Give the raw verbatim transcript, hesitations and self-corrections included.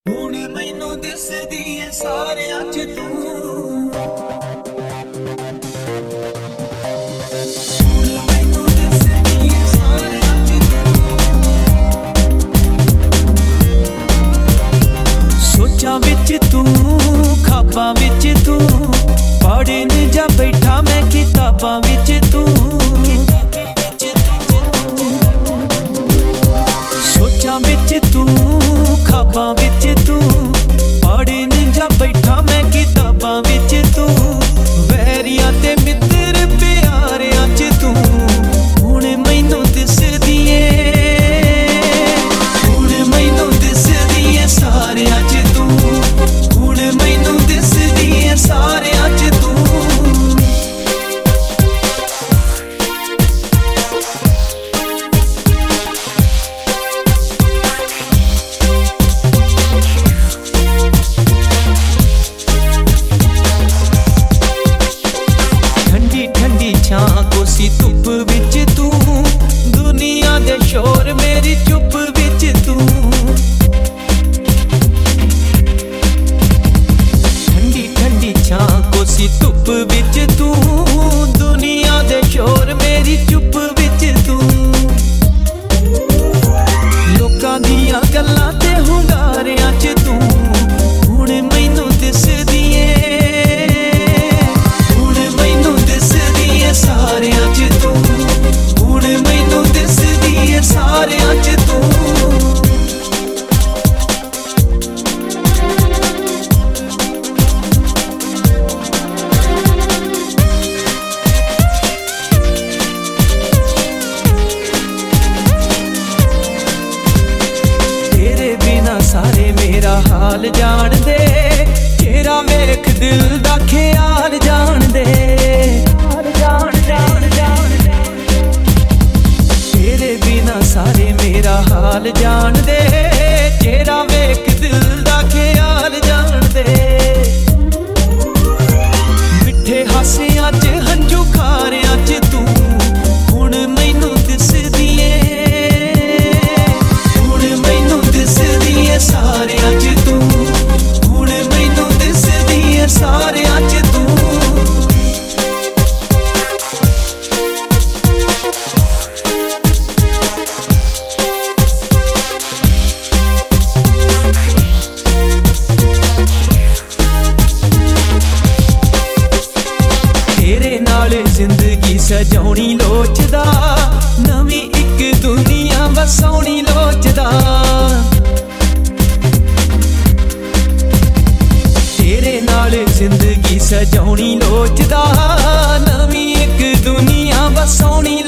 ਹੁਣ ਮੈਨੂੰ ਦਿਸਦੀ ਏ ਸਾਰਿਆਂ 'ਚ ਤੂੰ। ਹੁਣ ਮੈਨੂੰ ਦਿਸਦੀ ਏ ਸਾਰਿਆਂ 'ਚ ਤੂੰ। ਸੋਚਾਂ ਵਿੱਚ ਤੂੰ, ਖਾਬਾਂ ਵਿੱਚ ਤੂੰ, ਪੜ੍ਹਨ ਜਾ ਬੈਠਾ ਮੈਂ ਕਿਤਾਬਾਂ ਵਿੱਚ ਤੂੰ। ਸੋਚਾਂ ਵਿੱਚ ਤੂੰ, ਖਾਬਾਂ ਵਿੱਚ ਤੂੰ, ਪੜ੍ਹਨ ਜਾ ਬੈਠਾ ਮੈਂ ਕਿਤਾਬਾਂ ਵਿੱਚ ਤੂੰ। ਵੈਰੀਆਂ ਤੇ ਮਿੱਤਰ ਪਿਆਰਿਆਂ 'ਚ ਤੂੰ ਹੁਣ ਮੈਨੂੰ ਦਿਸਦੀ ਏ। ਹੁਣ ਮੈਨੂੰ ਦਿਸਦੀ ਏ ਸਾਰਿਆਂ 'ਚ ਤੂੰ। ਹੁਣ ਮੈਨੂੰ ਦਿਸਦੀ ਏ ਸਾਰਿਆਂ 'ਚ ਤੂੰ। ਕੋਸੀ ਧੁੱਪ ਵਿੱਚ ਤੂੰ, ਦੁਨੀਆ ਦੇ ਸ਼ੋਰ ਮੇਰੀ ਚੁੱਪ ਵਿੱਚ ਤੂੰ। ਠੰਡੀ ਠੰਡੀ ਛਾਂ ਕੋਸੀ ਧੁੱਪ ਵਿੱਚ ਤੂੰ, ਦੁਨੀਆ ਦੇ ਸ਼ੋਰ ਮੇਰੀ ਚੁੱਪ ਵਿੱਚ ਤੂੰ। ਲੋਕਾਂ ਦੀਆਂ ਗੱਲਾਂ ਤੇ ਹੁੰਗਾਰਿਆਂ 'ਚ ਤੂੰ ਹੁਣ ਮੈਨੂੰ ਦਿਸਦੀ ਏ। ਸਾਰਿਆਂ 'ਚ ਤੂੰ ਹੁਣ ਮੈਨੂੰ ਦਿਸਦੀ ਏ ਸਾਰਿਆਂ 'ਚ ਤੂੰ। ਤੇਰੇ ਬਿਨਾ ਸਾਰੇ ਮੇਰਾ ਹਾਲ ਜਾਣਦੇ, ਚਿਹਰਾ ਵੇਖ ਦਿਲ ਦਾ ਖਿਆਲ ਜਾਣਦੇ। ਤੇਰੇ ਬਿਨਾ ਸਾਰੇ ਮੇਰਾ ਹਾਲ ਜਾਣਦੇ, ਚਿਹਰਾ ਵੇਖ ਦਿਲ ਦਾ ਖਿਆਲ ਜਾਣਦੇ। ਮਿੱਠੇ ਹਾਸਿਆਂ 'ਚ ਹੰਝੂ ਖਾਰਿਆਂ 'ਚ ਤੂੰ ਹੁਣ ਮੈਨੂੰ ਦਿਸਦੀ ਏ। ਹੁਣ ਮੈਨੂੰ ਦਿਸਦੀ ਏ ਸਾਰਿਆਂ 'ਚ ਤੂੰ। ਹੁਣ ਮੈਨੂੰ ਦਿਸਦੀ ਏ ਸਾਰਿਆਂ 'ਚ ਤੂੰ। ਤੇਰੇ ਨਾਲ ਜ਼ਿੰਦਗੀ ਸਜਾਉਣੀ ਲੋਚਦਾ, ਨਵੀਂ ਇੱਕ ਦੁਨੀਆ ਵਸਾਉਣੀ ਲੋਚਦਾ। ਤੇਰੇ ਨਾਲ ਜ਼ਿੰਦਗੀ ਸਜਾਉਣੀ ਲੋਚਦਾ, ਨਵੀਂ ਇੱਕ ਦੁਨੀਆ ਵਸਾਉਣੀ